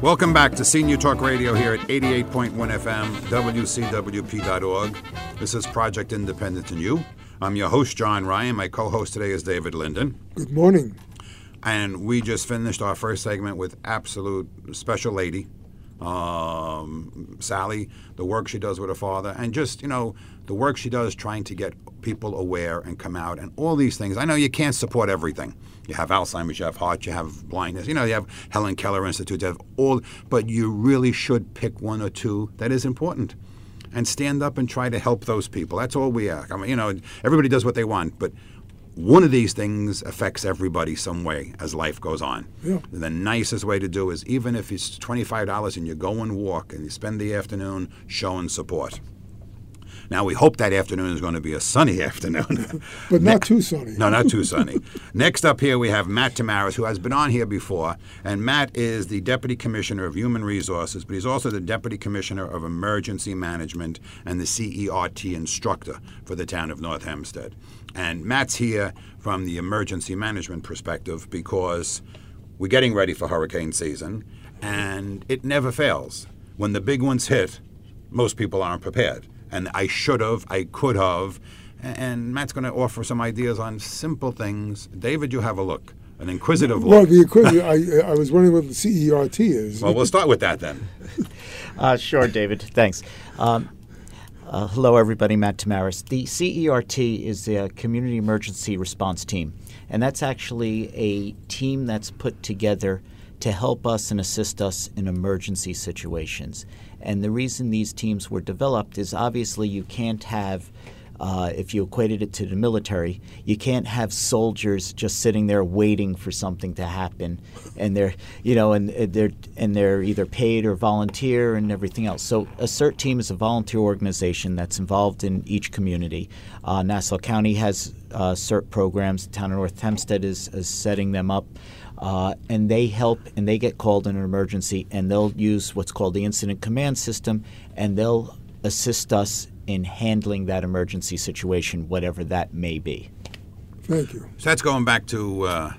Welcome back to Senior Talk Radio here at 88.1 FM, WCWP.org. This is Project Independence and You. I'm your host, John Ryan. My co-host today is David Linden. Good morning. And we just finished our first segment with absolute special lady, Sally, the work she does with her father, and just, the work she does trying to get people aware and come out and all these things. I know you can't support everything. You have Alzheimer's, you have heart, you have blindness, you have Helen Keller Institute, you have all, but you really should pick one or two that is important and stand up and try to help those people. That's all we ask. I mean, everybody does what they want, but one of these things affects everybody some way as life goes on. Yeah. The nicest way to do is, even if it's $25 and you go and walk and you spend the afternoon showing support. Now, we hope that afternoon is going to be a sunny afternoon. But not too sunny. No, not too sunny. Next up here, we have Matt Tamaris, who has been on here before. And Matt is the Deputy Commissioner of Human Resources, but he's also the Deputy Commissioner of Emergency Management and the CERT instructor for the town of North Hempstead. And Matt's here from the emergency management perspective because we're getting ready for hurricane season, and it never fails. When the big ones hit, most people aren't prepared. And I should have, I could have, and Matt's going to offer some ideas on simple things. David, you have a look, an inquisitive look. Well, the inquisitive, I was wondering what the CERT is. Well, we'll start with that then. Sure, David. Thanks. Hello, everybody. Matt Tamaris. The CERT is the Community Emergency Response Team, and that's actually a team that's put together to help us and assist us in emergency situations. And the reason these teams were developed is obviously you can't have, if you equated it to the military, you can't have soldiers just sitting there waiting for something to happen, and they're either paid or volunteer and everything else. So a CERT team is a volunteer organization that's involved in each community. Nassau County has CERT programs. The town of North Hempstead is setting them up. And they help, and they get called in an emergency, and they'll use what's called the incident command system, and they'll assist us in handling that emergency situation, whatever that may be. Thank you. So that's going back to, I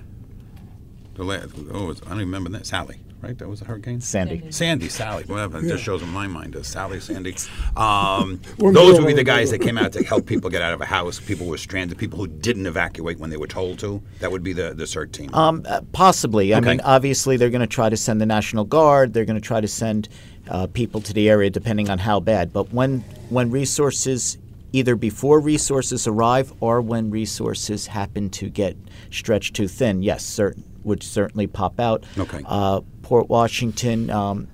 don't even remember that, Sally, right? That was a hurricane? Sandy, Sally, whatever. It just shows in my mind is Sally, Sandy. Well, those would be the guys that came out to help people get out of a house, people who were stranded, people who didn't evacuate when they were told to. That would be the CERT team. Possibly. Okay. I mean, obviously, they're going to try to send the National Guard. They're going to try to send people to the area depending on how bad. But when resources, either before resources arrive or when resources happen to get stretched too thin, yes, would certainly pop out. Okay. Port Washington,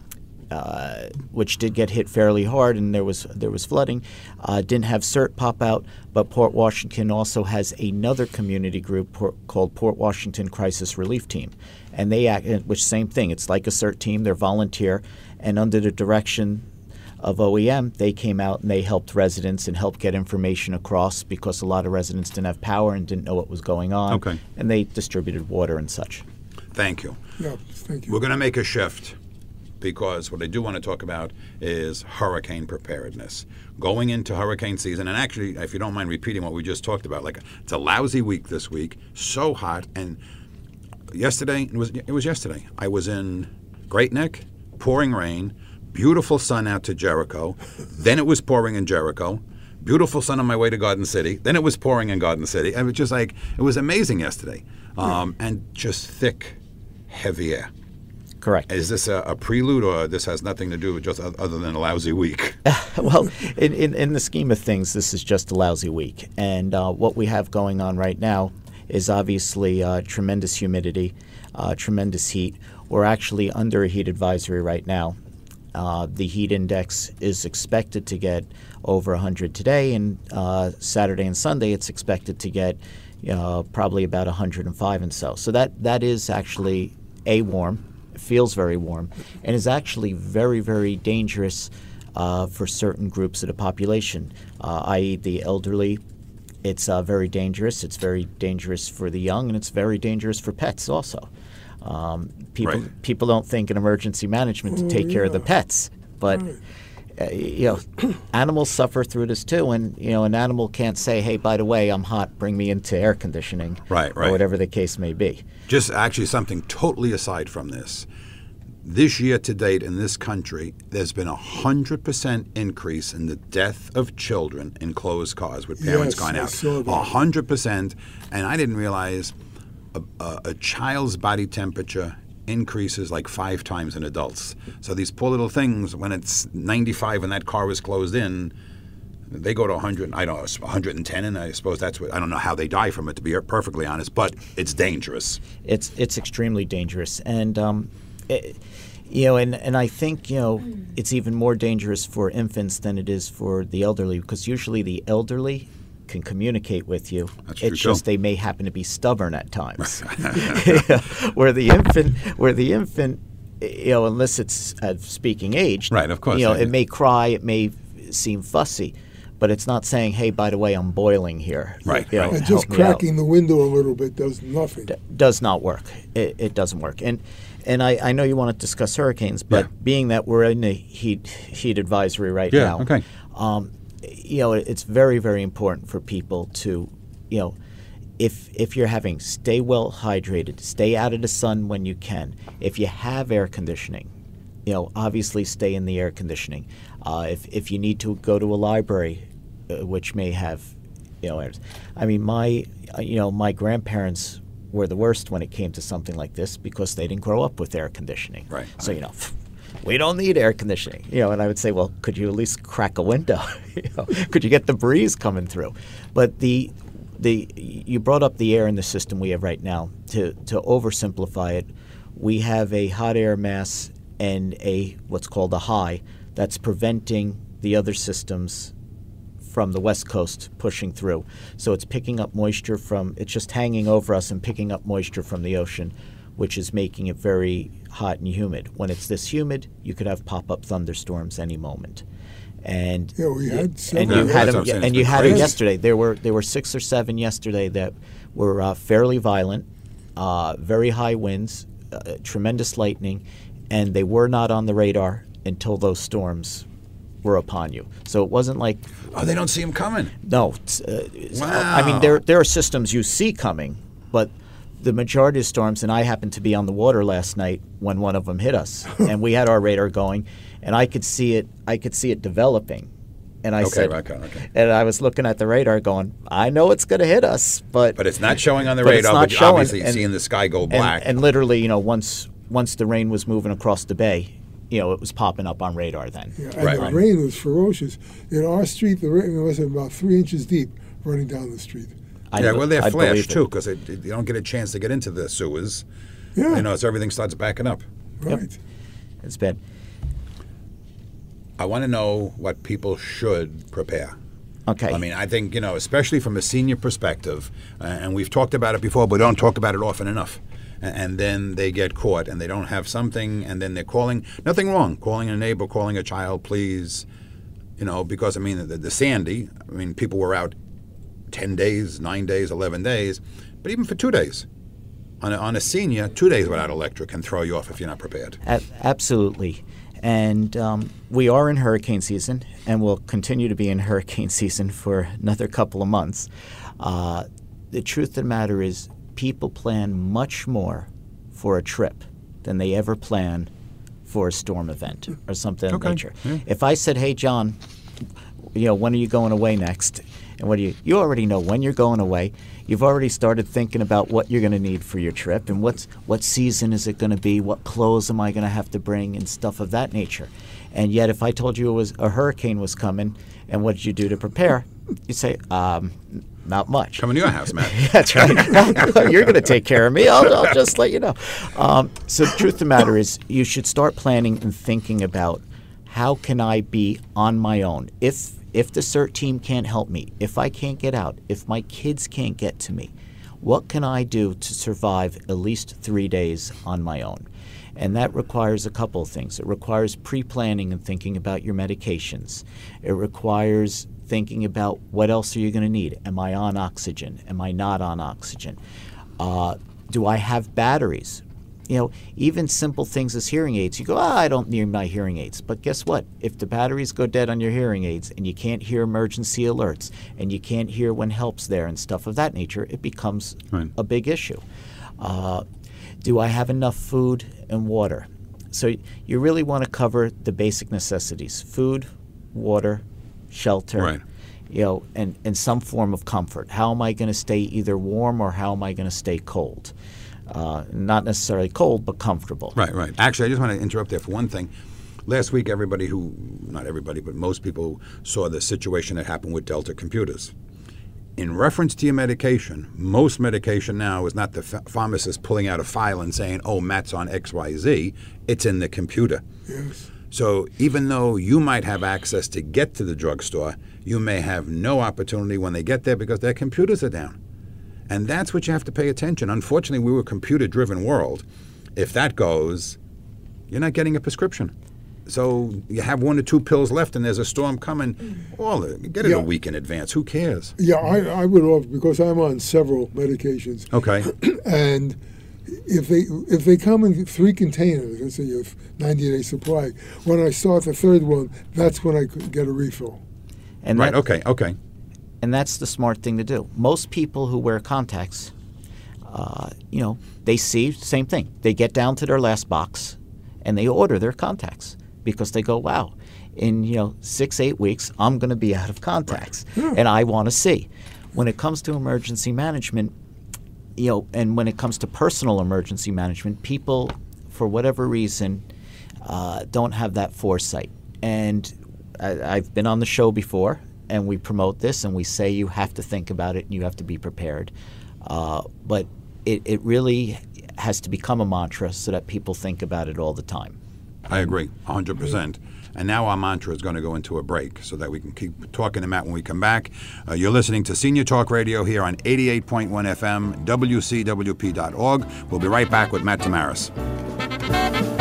which did get hit fairly hard, and there was flooding, didn't have CERT pop out. But Port Washington also has another community group called Port Washington Crisis Relief Team, and they act, which same thing. It's like a CERT team. They're volunteer, and under the direction of OEM, they came out and they helped residents and helped get information across because a lot of residents didn't have power and didn't know what was going on. Okay. And they distributed water and such. Thank you. Yeah, thank you. We're going to make a shift because what I do want to talk about is hurricane preparedness. Going into hurricane season, and actually, if you don't mind repeating what we just talked about, it's a lousy week this week, so hot, and yesterday, it was yesterday, I was in Great Neck, pouring rain, beautiful sun out to Jericho, then it was pouring in Jericho, beautiful sun on my way to Garden City, then it was pouring in Garden City, and it was just it was amazing yesterday, and just thick, heavy air. Correct. Is this a prelude, or this has nothing to do with just other than a lousy week? Well, in the scheme of things, this is just a lousy week. And what we have going on right now is obviously tremendous humidity, tremendous heat. We're actually under a heat advisory right now. The heat index is expected to get over 100 today, and Saturday and Sunday it's expected to get probably about 105 and so. So that is actually warm. It feels very warm, and is actually very, very dangerous for certain groups of the population, i.e. the elderly. It's very dangerous. It's very dangerous for the young, and it's very dangerous for pets also. People don't think in emergency management to take care of the pets, but animals suffer through this too. And an animal can't say, "Hey, by the way, I'm hot. Bring me into air conditioning," right, or whatever the case may be. Just actually something totally aside from this. this year to date in this country, there's been 100% increase in the death of children in closed cars with parents Yes, gone I out. saw that. 100%, and I didn't realize a child's body temperature increases like 5 times in adults. So these poor little things, when it's 95 and that car is closed in, they go to 100, I don't know, 110, and I suppose that's what, I don't know how they die from it, to be perfectly honest, but it's dangerous. It's extremely dangerous, and and I think it's even more dangerous for infants than it is for the elderly, because usually the elderly can communicate with you. That's true, it's just too. they may happen to be stubborn at times. Where the infant, unless it's speaking age, Right, of course, it may cry, it may seem fussy, but it's not saying, "Hey, by the way, I'm boiling here." Right, You know, right. And help just me out. cracking the window a little bit does nothing. Does not work. It doesn't work. And I know you want to discuss hurricanes, but Yeah. being that we're in the heat advisory right Yeah, now, okay. it's very, very important for people to, if you're stay well hydrated, stay out of the sun when you can. If you have air conditioning, obviously stay in the air conditioning. If you need to go to a library, which may have, I mean, my grandparents were the worst when it came to something like this because they didn't grow up with air conditioning. Right. So, we don't need air conditioning. And I would say, well, could you at least crack a window? Could you get the breeze coming through? But you brought up the air in the system we have right now. To oversimplify it, we have a hot air mass and what's called a high that's preventing the other systems from the west coast pushing through. So it's picking up moisture it's just hanging over us and picking up moisture from the ocean, which is making it very hot and humid. When it's this humid, you could have pop-up thunderstorms any moment. And Yeah, we had and several. you had That's what I'm saying. them, and It's you been had them crazy. yesterday. There were 6 or 7 yesterday that were fairly violent, very high winds, tremendous lightning, and they were not on the radar until those storms were upon you. So it wasn't like Oh, they don't see him coming. no. I mean, Wow. there are systems you see coming, but the majority of storms, and I happened to be on the water last night when one of them hit us, and we had our radar going, and I could see it developing. And I Okay, said, okay. and I was looking at the radar going, I know it's going to hit us, but But it's not showing on the But it's radar, not but showing, obviously and- seeing the sky go black. and literally, once the rain was moving across the bay, it was popping up on radar then. Yeah, and Right. the rain was ferocious. In our street, the rain was about 3 inches deep running down the street. yeah, well, they're I flash, believe it. too, because you don't get a chance to get into the sewers. Yeah, So everything starts backing up. right. It's bad. I want to know what people should prepare. Okay. I mean, I think, especially from a senior perspective, and we've talked about it before, but we don't talk about it often enough. And then they get caught and they don't have something, and then they're calling, nothing wrong, calling a neighbor, calling a child, please, because, I mean, the Sandy, I mean, people were out 10 days, 9 days, 11 days, but even for 2 days. On a senior, 2 days without electric can throw you off if you're not prepared. Absolutely. And we are in hurricane season, and we'll continue to be in hurricane season for another couple of months. The truth of the matter is, people plan much more for a trip than they ever plan for a storm event or something of Okay. that nature. Yeah. If I said, hey, John, when are you going away next? And you already know when you're going away. You've already started thinking about what you're going to need for your trip and what season is it going to be, what clothes am I going to have to bring, and stuff of that nature. And yet, if I told you a hurricane was coming, and what did you do to prepare? You'd say, not much. Come to your house, Matt. That's right. You're going to take care of me. I'll just let you know. So the truth of the matter is, you should start planning and thinking about how can I be on my own. If the CERT team can't help me, if I can't get out, if my kids can't get to me, what can I do to survive at least 3 days on my own? And that requires a couple of things. It requires pre-planning and thinking about your medications. It requires thinking about what else are you going to need. Am I on oxygen? Am I not on oxygen? Do I have batteries? Even simple things as hearing aids. You go, I don't need my hearing aids. But guess what? If the batteries go dead on your hearing aids and you can't hear emergency alerts and you can't hear when help's there and stuff of that nature, it becomes Right. a big issue. Do I have enough food and water? So you really want to cover the basic necessities: food, water, shelter, Right. And some form of comfort. How am I going to stay either warm or how am I going to stay cold? Not necessarily cold, but comfortable. Right, right. Actually, I just want to interrupt there for one thing. Last week, not everybody, but most people saw the situation that happened with Delta Computers. In reference to your medication, most medication now is not the pharmacist pulling out a file and saying, oh, Matt's on XYZ. It's in the computer. Yes. So even though you might have access to get to the drugstore, you may have no opportunity when they get there because their computers are down. And that's what you have to pay attention. Unfortunately, we're a computer-driven world. If that goes, you're not getting a prescription. So you have 1 or 2 pills left and there's a storm coming. Get it a week in advance. Who cares? Yeah, I would offer, because I'm on several medications. Okay. And if they come in 3 containers, let's say you have 90-day supply, when I start the 3rd one, that's when I could get a refill. And Right, okay. And that's the smart thing to do. Most people who wear contacts, they see same thing. They get down to their last box and they order their contacts because they go, wow, in 6-8 weeks I'm going to be out of contacts, and I want to see. When it comes to emergency management, and when it comes to personal emergency management, people, for whatever reason, don't have that foresight. And I've been on the show before, and we promote this, and we say you have to think about it and you have to be prepared. But it really has to become a mantra so that people think about it all the time. I agree, 100%. And now our mantra is going to go into a break so that we can keep talking to Matt when we come back. You're listening to Senior Talk Radio here on 88.1 FM, WCWP.org. We'll be right back with Matt Tamaris.